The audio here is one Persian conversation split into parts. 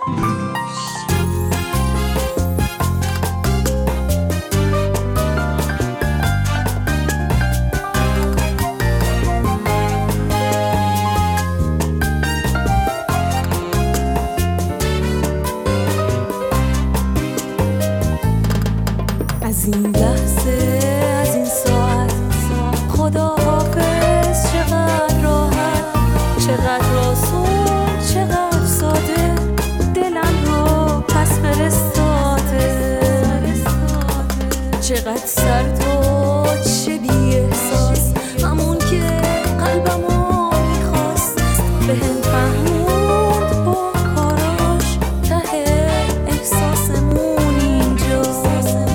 از این لحظه از این ساعت خدا حافظ. چقدر راحت، چقدر آسون، چقدر ساده دلم رو پس فرستاده. چقدر سرد و چه بی احساس، همون که قلبمو میخواست. بهم فهموند با کاراش ته احساسمون اینجاست.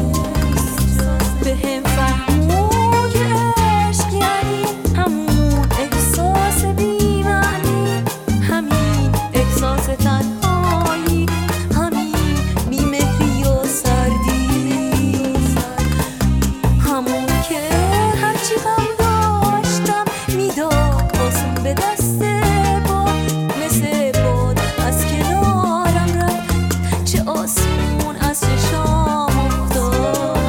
بهم فهموند که عشق یعنی همون احساس بی معنی، همین احساس تنهایی، همین بی‌مهری و سردی، همون که هرچی غم داشتم میداد آسون به دست باد. مثل باد از کنارم رفت، چه آسون از چشام افتاد.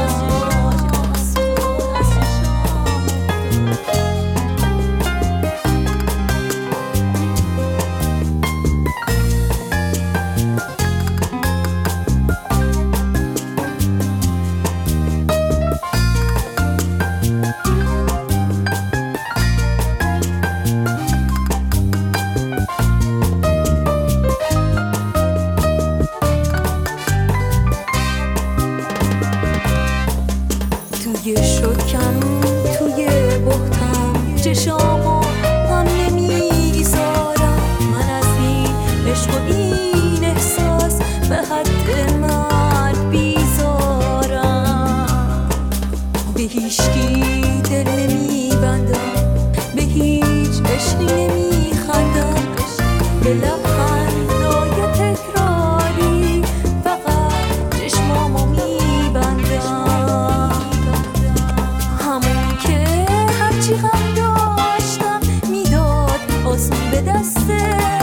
توی شکم، توی بهتم، چشامو هم نمیذارم. من از این عشق و این احساس به حد مرگ بیزارم. به هیچکی دل نمیبندم، به هیچ عشقی نمیخندم. به لبخندای تکراری فقط چشمامو میبندم. همون که هرچی غم داشتم میداد آسون به دست